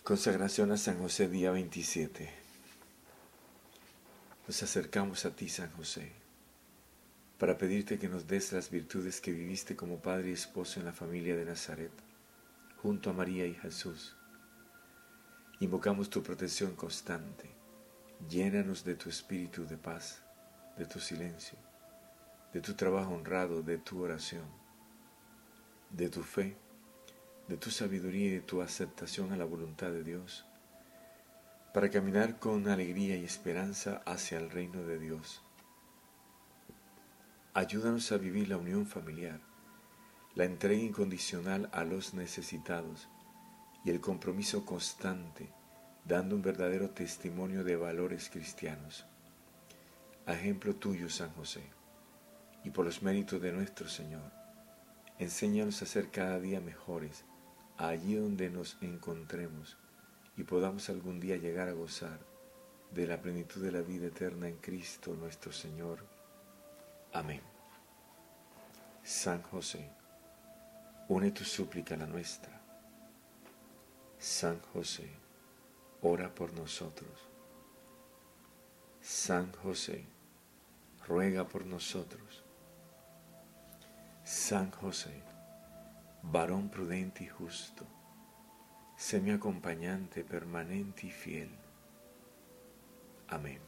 Consagración a San José, día 27. Nos acercamos a ti, San José, para pedirte que nos des las virtudes que viviste como padre y esposo en la familia de Nazaret, junto a María y Jesús. Invocamos tu protección constante. Llénanos de tu espíritu de paz, de tu silencio, de tu trabajo honrado, de tu oración, de tu fe, de tu sabiduría y de tu aceptación a la voluntad de Dios, para caminar con alegría y esperanza hacia el reino de Dios. Ayúdanos a vivir la unión familiar, la entrega incondicional a los necesitados y el compromiso constante, dando un verdadero testimonio de valores cristianos. A ejemplo tuyo, San José, y por los méritos de nuestro Señor, enséñanos a ser cada día mejores allí donde nos encontremos y podamos algún día llegar a gozar de la plenitud de la vida eterna en Cristo nuestro Señor. Amén. San José, une tu súplica a la nuestra. San José, ora por nosotros. San José, ruega por nosotros. San José, varón prudente y justo, sé mi acompañante permanente y fiel. Amén.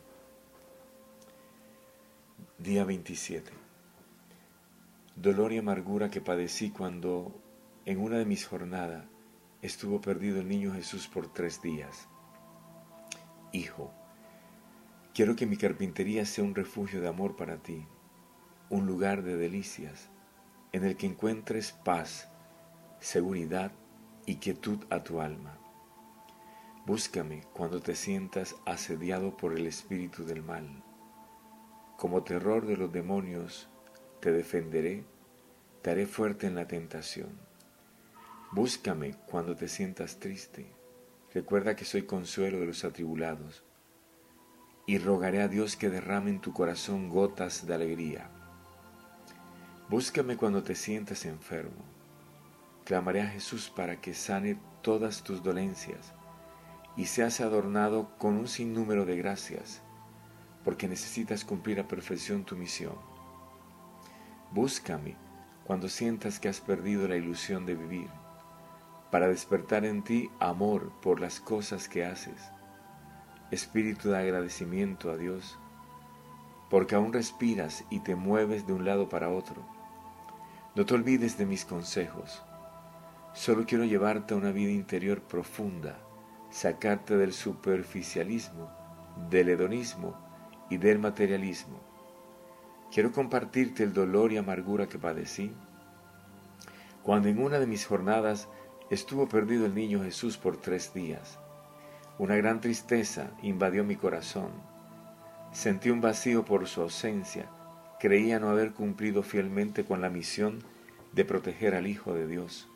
Día 27. Dolor y amargura que padecí cuando en una de mis jornadas estuvo perdido el niño Jesús por 3 días. Hijo, quiero que mi carpintería sea un refugio de amor para ti, un lugar de delicias, en el que encuentres paz, seguridad y quietud a tu alma. Búscame cuando te sientas asediado por el espíritu del mal. Como terror de los demonios, te defenderé, te haré fuerte en la tentación. Búscame cuando te sientas triste. Recuerda que soy consuelo de los atribulados. Y rogaré a Dios que derrame en tu corazón gotas de alegría. Búscame cuando te sientas enfermo. Clamaré a Jesús para que sane todas tus dolencias y seas adornado con un sinnúmero de gracias, porque necesitas cumplir a perfección tu misión. Búscame cuando sientas que has perdido la ilusión de vivir, para despertar en ti amor por las cosas que haces, espíritu de agradecimiento a Dios, porque aún respiras y te mueves de un lado para otro. No te olvides de mis consejos. Solo quiero llevarte a una vida interior profunda, sacarte del superficialismo, del hedonismo y del materialismo. Quiero compartirte el dolor y amargura que padecí cuando en una de mis jornadas estuvo perdido el niño Jesús por 3 días. Una gran tristeza invadió mi corazón. Sentí un vacío por su ausencia. Creía no haber cumplido fielmente con la misión de proteger al Hijo de Dios.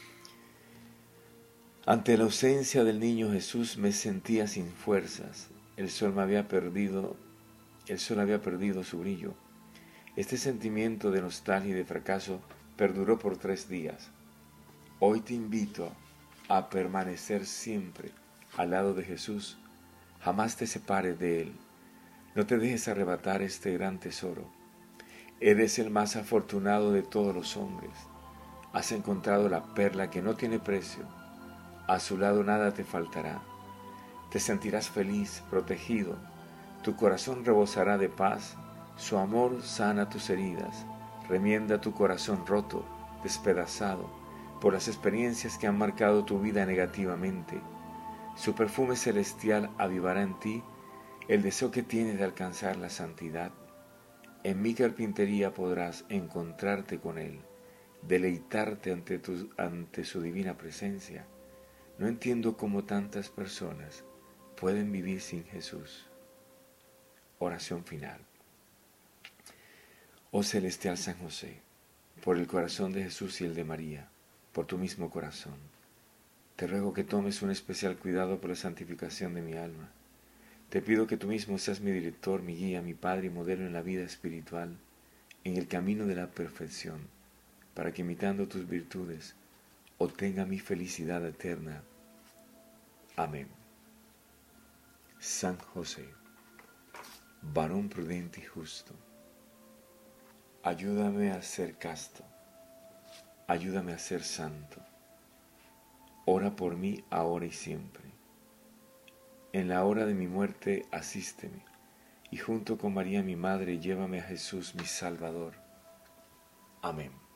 Ante la ausencia del niño Jesús me sentía sin fuerzas. El sol había perdido su brillo. Este sentimiento de nostalgia y de fracaso perduró por 3 días. Hoy te invito a permanecer siempre al lado de Jesús. Jamás te separes de Él. No te dejes arrebatar este gran tesoro. Eres el más afortunado de todos los hombres. Has encontrado la perla que no tiene precio. A su lado nada te faltará. Te sentirás feliz, protegido. Tu corazón rebosará de paz. Su amor sana tus heridas. Remienda tu corazón roto, despedazado, por las experiencias que han marcado tu vida negativamente. Su perfume celestial avivará en ti el deseo que tienes de alcanzar la santidad. En mi carpintería podrás encontrarte con Él, deleitarte ante su divina presencia. No entiendo cómo tantas personas pueden vivir sin Jesús. Oración final. Oh celestial San José, por el corazón de Jesús y el de María, por tu mismo corazón, te ruego que tomes un especial cuidado por la santificación de mi alma. Te pido que tú mismo seas mi director, mi guía, mi padre y modelo en la vida espiritual, en el camino de la perfección, para que imitando tus virtudes obtenga mi felicidad eterna. Amén. San José, varón prudente y justo, ayúdame a ser casto, ayúdame a ser santo. Ora por mí ahora y siempre. En la hora de mi muerte, asísteme, y junto con María mi Madre, llévame a Jesús mi Salvador. Amén.